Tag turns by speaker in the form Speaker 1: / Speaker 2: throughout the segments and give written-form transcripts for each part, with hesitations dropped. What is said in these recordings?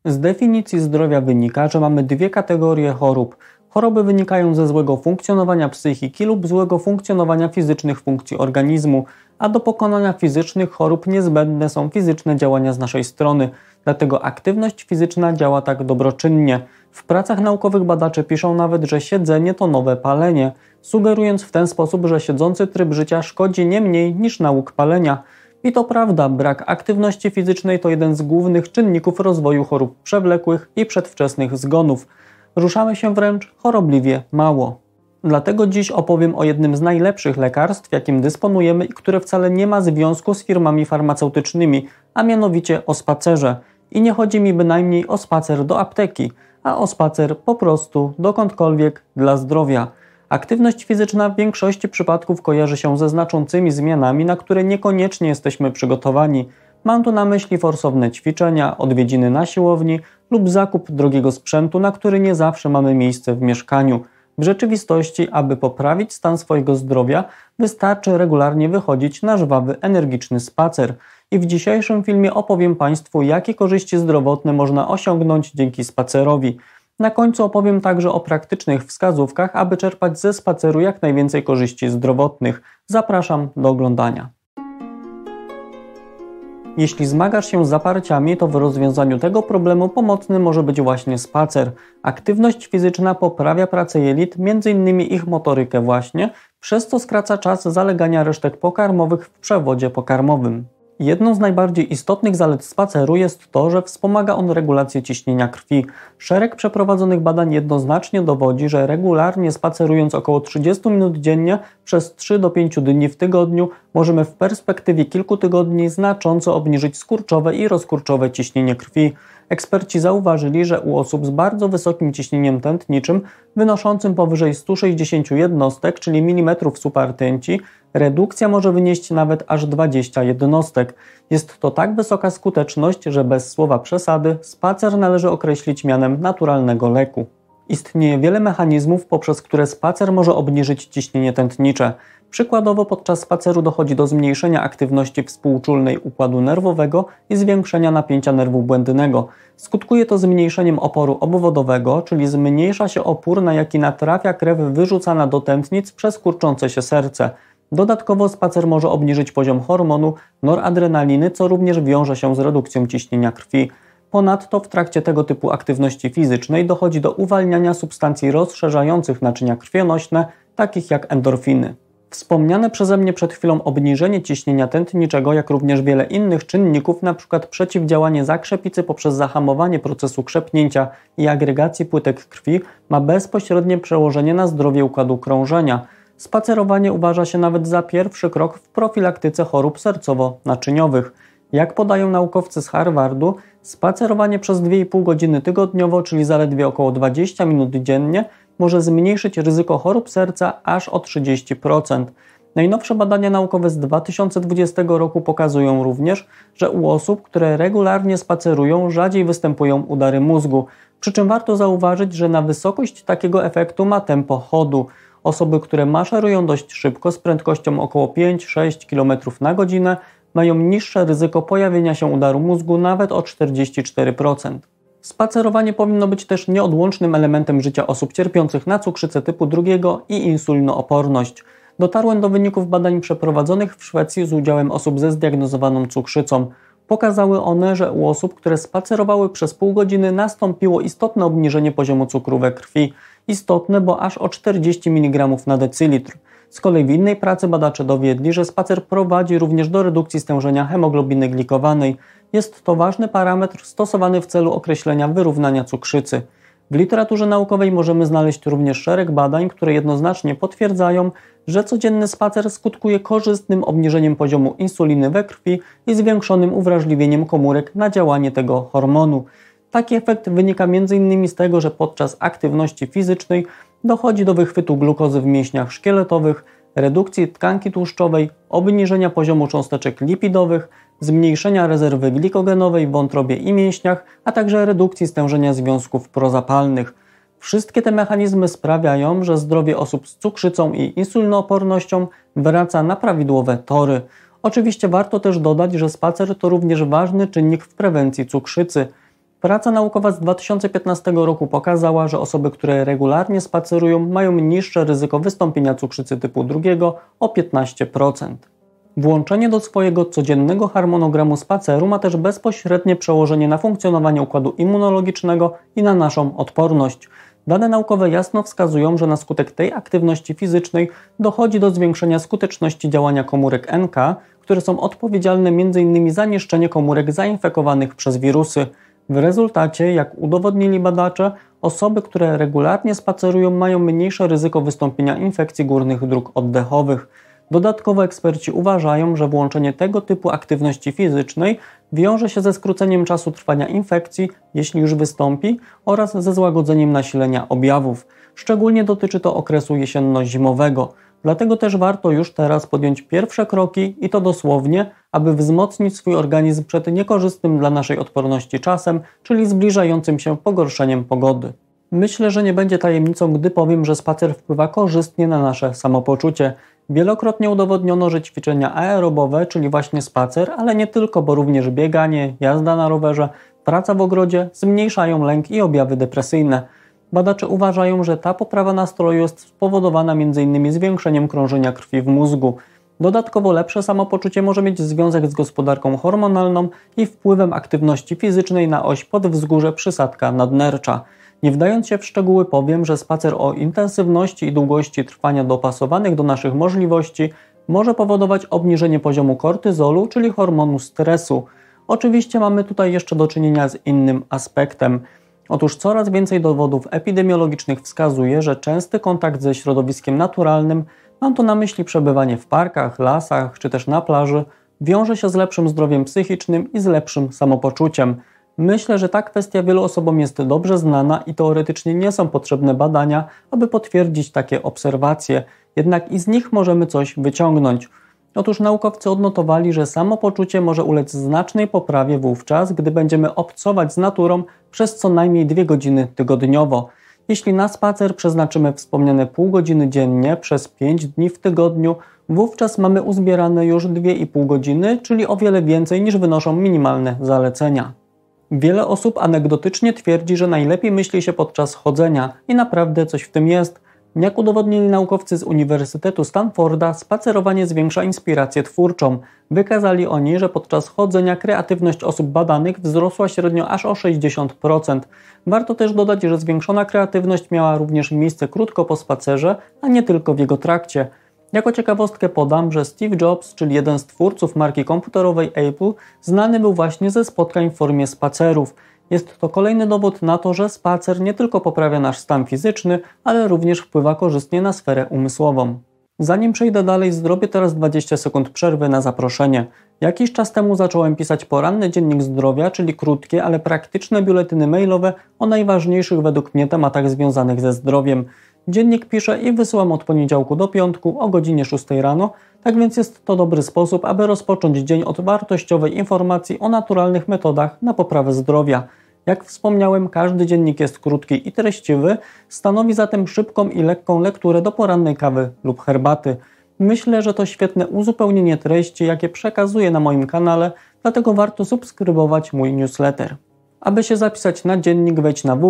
Speaker 1: Z definicji zdrowia wynika, że mamy dwie kategorie chorób. Choroby wynikają ze złego funkcjonowania psychiki lub złego funkcjonowania fizycznych funkcji organizmu, a do pokonania fizycznych chorób niezbędne są fizyczne działania z naszej strony. Dlatego aktywność fizyczna działa tak dobroczynnie. W pracach naukowych badacze piszą nawet, że siedzenie to nowe palenie, sugerując w ten sposób, że siedzący tryb życia szkodzi nie mniej niż nauk palenia. I to prawda, brak aktywności fizycznej to jeden z głównych czynników rozwoju chorób przewlekłych i przedwczesnych zgonów. Ruszamy się wręcz chorobliwie mało. Dlatego dziś opowiem o jednym z najlepszych lekarstw, jakim dysponujemy i które wcale nie ma związku z firmami farmaceutycznymi, a mianowicie o spacerze. I nie chodzi mi bynajmniej o spacer do apteki, a o spacer po prostu dokądkolwiek dla zdrowia. Aktywność fizyczna w większości przypadków kojarzy się ze znaczącymi zmianami, na które niekoniecznie jesteśmy przygotowani. Mam tu na myśli forsowne ćwiczenia, odwiedziny na siłowni lub zakup drogiego sprzętu, na który nie zawsze mamy miejsce w mieszkaniu. W rzeczywistości, aby poprawić stan swojego zdrowia, wystarczy regularnie wychodzić na żwawy, energiczny spacer. I w dzisiejszym filmie opowiem Państwu, jakie korzyści zdrowotne można osiągnąć dzięki spacerowi. Na końcu opowiem także o praktycznych wskazówkach, aby czerpać ze spaceru jak najwięcej korzyści zdrowotnych. Zapraszam do oglądania. Jeśli zmagasz się z zaparciami, to w rozwiązaniu tego problemu pomocny może być właśnie spacer. Aktywność fizyczna poprawia pracę jelit, m.in. ich motorykę właśnie, przez co skraca czas zalegania resztek pokarmowych w przewodzie pokarmowym. Jedną z najbardziej istotnych zalet spaceru jest to, że wspomaga on regulację ciśnienia krwi. Szereg przeprowadzonych badań jednoznacznie dowodzi, że regularnie spacerując około 30 minut dziennie przez 3 do 5 dni w tygodniu możemy w perspektywie kilku tygodni znacząco obniżyć skurczowe i rozkurczowe ciśnienie krwi. Eksperci zauważyli, że u osób z bardzo wysokim ciśnieniem tętniczym, wynoszącym powyżej 160 jednostek, czyli milimetrów supa rtęci, redukcja może wynieść nawet aż 20 jednostek. Jest to tak wysoka skuteczność, że bez słowa przesady spacer należy określić mianem naturalnego leku. Istnieje wiele mechanizmów, poprzez które spacer może obniżyć ciśnienie tętnicze. Przykładowo podczas spaceru dochodzi do zmniejszenia aktywności współczulnej układu nerwowego i zwiększenia napięcia nerwu błędnego. Skutkuje to zmniejszeniem oporu obwodowego, czyli zmniejsza się opór, na jaki natrafia krew wyrzucana do tętnic przez kurczące się serce. Dodatkowo spacer może obniżyć poziom hormonu noradrenaliny, co również wiąże się z redukcją ciśnienia krwi. Ponadto w trakcie tego typu aktywności fizycznej dochodzi do uwalniania substancji rozszerzających naczynia krwionośne, takich jak endorfiny. Wspomniane przeze mnie przed chwilą obniżenie ciśnienia tętniczego, jak również wiele innych czynników, np. przeciwdziałanie zakrzepicy poprzez zahamowanie procesu krzepnięcia i agregacji płytek krwi, ma bezpośrednie przełożenie na zdrowie układu krążenia. Spacerowanie uważa się nawet za pierwszy krok w profilaktyce chorób sercowo-naczyniowych. Jak podają naukowcy z Harvardu, spacerowanie przez 2,5 godziny tygodniowo, czyli zaledwie około 20 minut dziennie, może zmniejszyć ryzyko chorób serca aż o 30%. Najnowsze badania naukowe z 2020 roku pokazują również, że u osób, które regularnie spacerują, rzadziej występują udary mózgu. Przy czym warto zauważyć, że na wysokość takiego efektu ma tempo chodu. Osoby, które maszerują dość szybko z prędkością około 5-6 km na godzinę, mają niższe ryzyko pojawienia się udaru mózgu nawet o 44%. Spacerowanie powinno być też nieodłącznym elementem życia osób cierpiących na cukrzycę typu 2 i insulinooporność. Dotarłem do wyników badań przeprowadzonych w Szwecji z udziałem osób ze zdiagnozowaną cukrzycą. Pokazały one, że u osób, które spacerowały przez pół godziny, nastąpiło istotne obniżenie poziomu cukru we krwi. Istotne, bo aż o 40 mg na decylitr. Z kolei w innej pracy badacze dowiedli, że spacer prowadzi również do redukcji stężenia hemoglobiny glikowanej. Jest to ważny parametr stosowany w celu określenia wyrównania cukrzycy. W literaturze naukowej możemy znaleźć również szereg badań, które jednoznacznie potwierdzają, że codzienny spacer skutkuje korzystnym obniżeniem poziomu insuliny we krwi i zwiększonym uwrażliwieniem komórek na działanie tego hormonu. Taki efekt wynika m.in. z tego, że podczas aktywności fizycznej dochodzi do wychwytu glukozy w mięśniach szkieletowych, redukcji tkanki tłuszczowej, obniżenia poziomu cząsteczek lipidowych, zmniejszenia rezerwy glikogenowej w wątrobie i mięśniach, a także redukcji stężenia związków prozapalnych. Wszystkie te mechanizmy sprawiają, że zdrowie osób z cukrzycą i insulinoopornością wraca na prawidłowe tory. Oczywiście warto też dodać, że spacer to również ważny czynnik w prewencji cukrzycy. Praca naukowa z 2015 roku pokazała, że osoby, które regularnie spacerują, mają niższe ryzyko wystąpienia cukrzycy typu 2 o 15%. Włączenie do swojego codziennego harmonogramu spaceru ma też bezpośrednie przełożenie na funkcjonowanie układu immunologicznego i na naszą odporność. Dane naukowe jasno wskazują, że na skutek tej aktywności fizycznej dochodzi do zwiększenia skuteczności działania komórek NK, które są odpowiedzialne m.in. za niszczenie komórek zainfekowanych przez wirusy. W rezultacie, jak udowodnili badacze, osoby, które regularnie spacerują, mają mniejsze ryzyko wystąpienia infekcji górnych dróg oddechowych. Dodatkowo eksperci uważają, że włączenie tego typu aktywności fizycznej wiąże się ze skróceniem czasu trwania infekcji, jeśli już wystąpi, oraz ze złagodzeniem nasilenia objawów. Szczególnie dotyczy to okresu jesienno-zimowego. Dlatego też warto już teraz podjąć pierwsze kroki i to dosłownie, aby wzmocnić swój organizm przed niekorzystnym dla naszej odporności czasem, czyli zbliżającym się pogorszeniem pogody. Myślę, że nie będzie tajemnicą, gdy powiem, że spacer wpływa korzystnie na nasze samopoczucie. Wielokrotnie udowodniono, że ćwiczenia aerobowe, czyli właśnie spacer, ale nie tylko, bo również bieganie, jazda na rowerze, praca w ogrodzie zmniejszają lęk i objawy depresyjne. Badacze uważają, że ta poprawa nastroju jest spowodowana m.in. zwiększeniem krążenia krwi w mózgu. Dodatkowo lepsze samopoczucie może mieć związek z gospodarką hormonalną i wpływem aktywności fizycznej na oś podwzgórze przysadka nadnercza. Nie wdając się w szczegóły powiem, że spacer o intensywności i długości trwania dopasowanych do naszych możliwości może powodować obniżenie poziomu kortyzolu, czyli hormonu stresu. Oczywiście mamy tutaj jeszcze do czynienia z innym aspektem. Otóż coraz więcej dowodów epidemiologicznych wskazuje, że częsty kontakt ze środowiskiem naturalnym, mam tu na myśli przebywanie w parkach, lasach czy też na plaży, wiąże się z lepszym zdrowiem psychicznym i z lepszym samopoczuciem. Myślę, że ta kwestia wielu osobom jest dobrze znana i teoretycznie nie są potrzebne badania, aby potwierdzić takie obserwacje, jednak i z nich możemy coś wyciągnąć. Otóż naukowcy odnotowali, że samopoczucie może ulec znacznej poprawie wówczas, gdy będziemy obcować z naturą przez co najmniej 2 godziny tygodniowo. Jeśli na spacer przeznaczymy wspomniane pół godziny dziennie przez 5 dni w tygodniu, wówczas mamy uzbierane już 2,5 godziny, czyli o wiele więcej niż wynoszą minimalne zalecenia. Wiele osób anegdotycznie twierdzi, że najlepiej myśli się podczas chodzenia i naprawdę coś w tym jest. Jak udowodnili naukowcy z Uniwersytetu Stanforda, spacerowanie zwiększa inspirację twórczą. Wykazali oni, że podczas chodzenia kreatywność osób badanych wzrosła średnio aż o 60%. Warto też dodać, że zwiększona kreatywność miała również miejsce krótko po spacerze, a nie tylko w jego trakcie. Jako ciekawostkę podam, że Steve Jobs, czyli jeden z twórców marki komputerowej Apple, znany był właśnie ze spotkań w formie spacerów. Jest to kolejny dowód na to, że spacer nie tylko poprawia nasz stan fizyczny, ale również wpływa korzystnie na sferę umysłową. Zanim przejdę dalej, zrobię teraz 20 sekund przerwy na zaproszenie. Jakiś czas temu zacząłem pisać poranny dziennik zdrowia, czyli krótkie, ale praktyczne biuletyny mailowe o najważniejszych według mnie tematach związanych ze zdrowiem. Dziennik piszę i wysyłam od poniedziałku do piątku o godzinie 6 rano, tak więc jest to dobry sposób, aby rozpocząć dzień od wartościowej informacji o naturalnych metodach na poprawę zdrowia. Jak wspomniałem, każdy dziennik jest krótki i treściwy, stanowi zatem szybką i lekką lekturę do porannej kawy lub herbaty. Myślę, że to świetne uzupełnienie treści, jakie przekazuję na moim kanale, dlatego warto subskrybować mój newsletter. Aby się zapisać na dziennik, wejdź na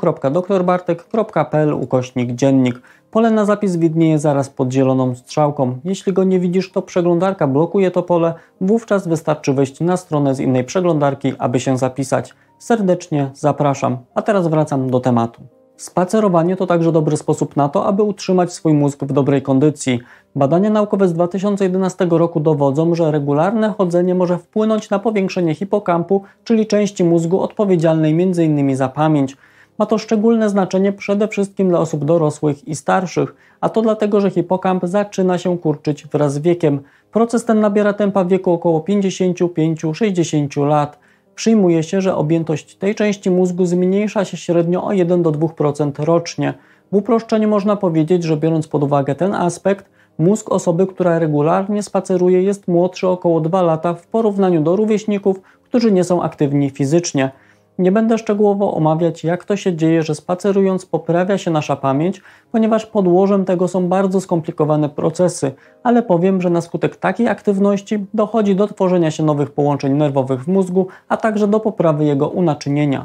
Speaker 1: www.drbartek.pl/dziennik. Pole na zapis widnieje zaraz pod zieloną strzałką. Jeśli go nie widzisz, to przeglądarka blokuje to pole, wówczas wystarczy wejść na stronę z innej przeglądarki, aby się zapisać. Serdecznie zapraszam. A teraz wracam do tematu. Spacerowanie to także dobry sposób na to, aby utrzymać swój mózg w dobrej kondycji. Badania naukowe z 2011 roku dowodzą, że regularne chodzenie może wpłynąć na powiększenie hipokampu, czyli części mózgu odpowiedzialnej m.in. za pamięć. Ma to szczególne znaczenie przede wszystkim dla osób dorosłych i starszych, a to dlatego, że hipokamp zaczyna się kurczyć wraz z wiekiem. Proces ten nabiera tempa w wieku około 55-60 lat. Przyjmuje się, że objętość tej części mózgu zmniejsza się średnio o 1 do 2% rocznie. W uproszczeniu można powiedzieć, że biorąc pod uwagę ten aspekt, mózg osoby, która regularnie spaceruje, jest młodszy o około 2 lata w porównaniu do rówieśników, którzy nie są aktywni fizycznie. Nie będę szczegółowo omawiać, jak to się dzieje, że spacerując poprawia się nasza pamięć, ponieważ podłożem tego są bardzo skomplikowane procesy, ale powiem, że na skutek takiej aktywności dochodzi do tworzenia się nowych połączeń nerwowych w mózgu, a także do poprawy jego unaczynienia.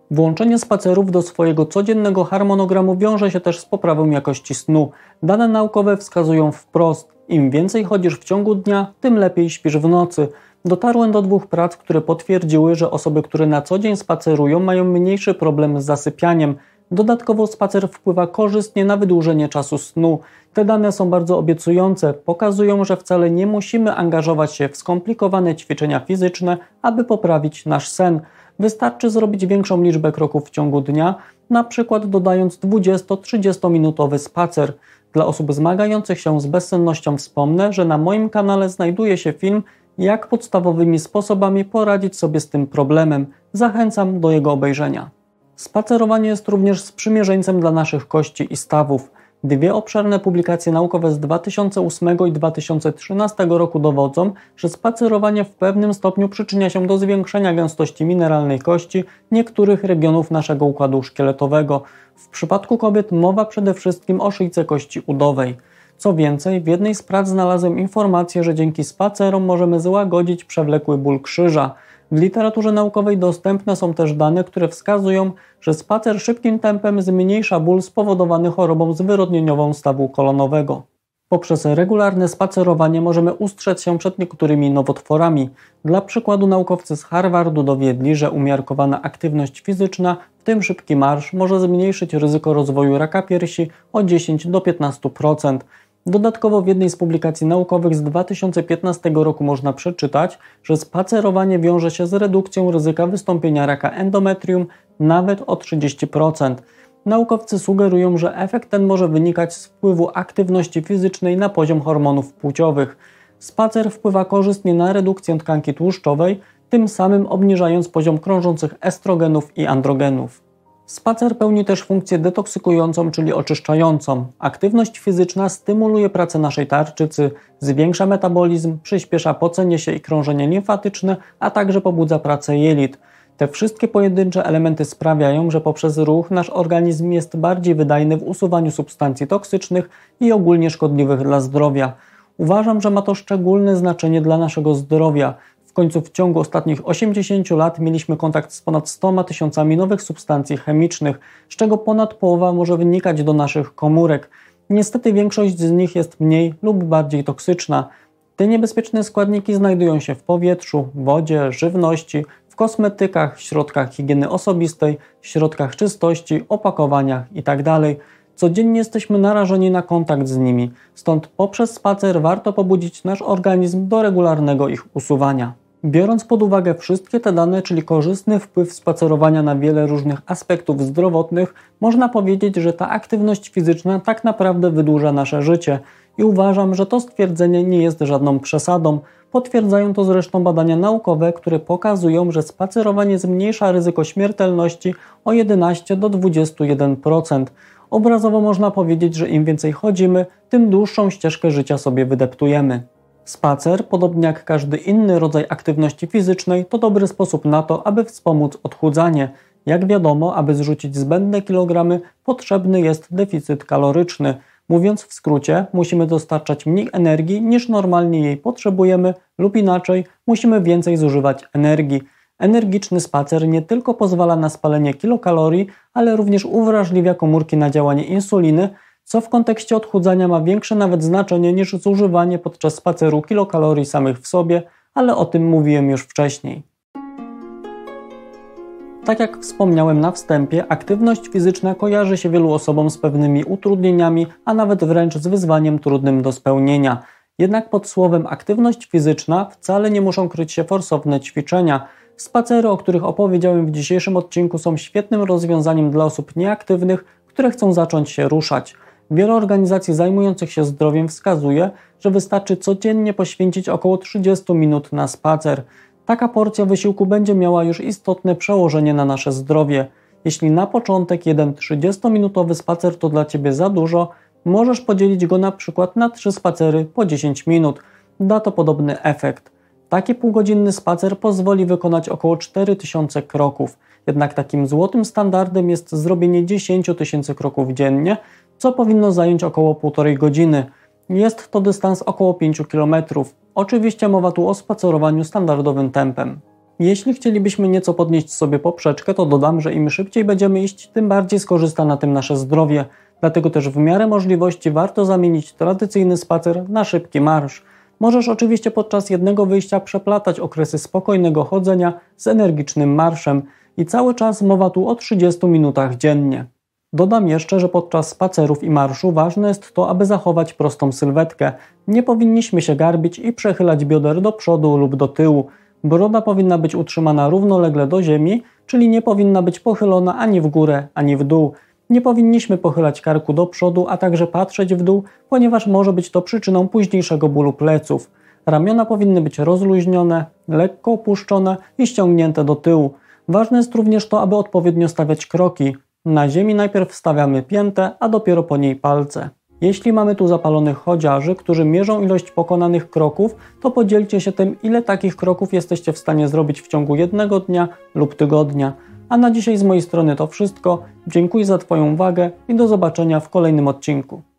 Speaker 1: Włączenie spacerów do swojego codziennego harmonogramu wiąże się też z poprawą jakości snu. Dane naukowe wskazują wprost, im więcej chodzisz w ciągu dnia, tym lepiej śpisz w nocy. Dotarłem do 2 prac, które potwierdziły, że osoby, które na co dzień spacerują, mają mniejszy problem z zasypianiem. Dodatkowo spacer wpływa korzystnie na wydłużenie czasu snu. Te dane są bardzo obiecujące, pokazują, że wcale nie musimy angażować się w skomplikowane ćwiczenia fizyczne, aby poprawić nasz sen. Wystarczy zrobić większą liczbę kroków w ciągu dnia, na przykład dodając 20-30 minutowy spacer. Dla osób zmagających się z bezsennością wspomnę, że na moim kanale znajduje się film, jak podstawowymi sposobami poradzić sobie z tym problemem. Zachęcam do jego obejrzenia. Spacerowanie jest również sprzymierzeńcem dla naszych kości i stawów. 2 obszerne publikacje naukowe z 2008 i 2013 roku dowodzą, że spacerowanie w pewnym stopniu przyczynia się do zwiększenia gęstości mineralnej kości niektórych regionów naszego układu szkieletowego. W przypadku kobiet mowa przede wszystkim o szyjce kości udowej. Co więcej, w jednej z prac znalazłem informację, że dzięki spacerom możemy złagodzić przewlekły ból krzyża. W literaturze naukowej dostępne są też dane, które wskazują, że spacer szybkim tempem zmniejsza ból spowodowany chorobą zwyrodnieniową stawu kolonowego. Poprzez regularne spacerowanie możemy ustrzec się przed niektórymi nowotworami. Dla przykładu naukowcy z Harvardu dowiedli, że umiarkowana aktywność fizyczna, w tym szybki marsz, może zmniejszyć ryzyko rozwoju raka piersi o 10-15%. Dodatkowo w jednej z publikacji naukowych z 2015 roku można przeczytać, że spacerowanie wiąże się z redukcją ryzyka wystąpienia raka endometrium nawet o 30%. Naukowcy sugerują, że efekt ten może wynikać z wpływu aktywności fizycznej na poziom hormonów płciowych. Spacer wpływa korzystnie na redukcję tkanki tłuszczowej, tym samym obniżając poziom krążących estrogenów i androgenów. Spacer pełni też funkcję detoksykującą, czyli oczyszczającą. Aktywność fizyczna stymuluje pracę naszej tarczycy, zwiększa metabolizm, przyspiesza pocenie się i krążenie limfatyczne, a także pobudza pracę jelit. Te wszystkie pojedyncze elementy sprawiają, że poprzez ruch nasz organizm jest bardziej wydajny w usuwaniu substancji toksycznych i ogólnie szkodliwych dla zdrowia. Uważam, że ma to szczególne znaczenie dla naszego zdrowia. W końcu w ciągu ostatnich 80 lat mieliśmy kontakt z ponad 100 tysiącami nowych substancji chemicznych, z czego ponad połowa może wynikać do naszych komórek. Niestety większość z nich jest mniej lub bardziej toksyczna. Te niebezpieczne składniki znajdują się w powietrzu, wodzie, żywności, w kosmetykach, środkach higieny osobistej, środkach czystości, opakowaniach itd. Codziennie jesteśmy narażeni na kontakt z nimi, stąd poprzez spacer warto pobudzić nasz organizm do regularnego ich usuwania. Biorąc pod uwagę wszystkie te dane, czyli korzystny wpływ spacerowania na wiele różnych aspektów zdrowotnych, można powiedzieć, że ta aktywność fizyczna tak naprawdę wydłuża nasze życie i uważam, że to stwierdzenie nie jest żadną przesadą. Potwierdzają to zresztą badania naukowe, które pokazują, że spacerowanie zmniejsza ryzyko śmiertelności o 11-21%. Obrazowo można powiedzieć, że im więcej chodzimy, tym dłuższą ścieżkę życia sobie wydeptujemy. Spacer, podobnie jak każdy inny rodzaj aktywności fizycznej, to dobry sposób na to, aby wspomóc odchudzanie. Jak wiadomo, aby zrzucić zbędne kilogramy, potrzebny jest deficyt kaloryczny. Mówiąc w skrócie, musimy dostarczać mniej energii niż normalnie jej potrzebujemy lub inaczej, musimy więcej zużywać energii. Energiczny spacer nie tylko pozwala na spalenie kilokalorii, ale również uwrażliwia komórki na działanie insuliny, co w kontekście odchudzania ma większe nawet znaczenie niż zużywanie podczas spaceru kilokalorii samych w sobie, ale o tym mówiłem już wcześniej. Tak jak wspomniałem na wstępie, aktywność fizyczna kojarzy się wielu osobom z pewnymi utrudnieniami, a nawet wręcz z wyzwaniem trudnym do spełnienia. Jednak pod słowem aktywność fizyczna wcale nie muszą kryć się forsowne ćwiczenia. Spacery, o których opowiedziałem w dzisiejszym odcinku, są świetnym rozwiązaniem dla osób nieaktywnych, które chcą zacząć się ruszać. Wiele organizacji zajmujących się zdrowiem wskazuje, że wystarczy codziennie poświęcić około 30 minut na spacer. Taka porcja wysiłku będzie miała już istotne przełożenie na nasze zdrowie. Jeśli na początek jeden 30-minutowy spacer to dla Ciebie za dużo, możesz podzielić go na przykład na 3 spacery po 10 minut. Da to podobny efekt. Taki półgodzinny spacer pozwoli wykonać około 4000 kroków. Jednak takim złotym standardem jest zrobienie 10 000 kroków dziennie, co powinno zająć około 1,5 godziny. Jest to dystans około 5 km. Oczywiście mowa tu o spacerowaniu standardowym tempem. Jeśli chcielibyśmy nieco podnieść sobie poprzeczkę, to dodam, że im szybciej będziemy iść, tym bardziej skorzysta na tym nasze zdrowie. Dlatego też w miarę możliwości warto zamienić tradycyjny spacer na szybki marsz. Możesz oczywiście podczas jednego wyjścia przeplatać okresy spokojnego chodzenia z energicznym marszem i cały czas mowa tu o 30 minutach dziennie. Dodam jeszcze, że podczas spacerów i marszu ważne jest to, aby zachować prostą sylwetkę. Nie powinniśmy się garbić i przechylać bioder do przodu lub do tyłu. Broda powinna być utrzymana równolegle do ziemi, czyli nie powinna być pochylona ani w górę, ani w dół. Nie powinniśmy pochylać karku do przodu, a także patrzeć w dół, ponieważ może być to przyczyną późniejszego bólu pleców. Ramiona powinny być rozluźnione, lekko opuszczone i ściągnięte do tyłu. Ważne jest również to, aby odpowiednio stawiać kroki. Na ziemi najpierw stawiamy piętę, a dopiero po niej palce. Jeśli mamy tu zapalonych chodziarzy, którzy mierzą ilość pokonanych kroków, to podzielcie się tym, ile takich kroków jesteście w stanie zrobić w ciągu jednego dnia lub tygodnia. A na dzisiaj z mojej strony to wszystko. Dziękuję za Twoją uwagę i do zobaczenia w kolejnym odcinku.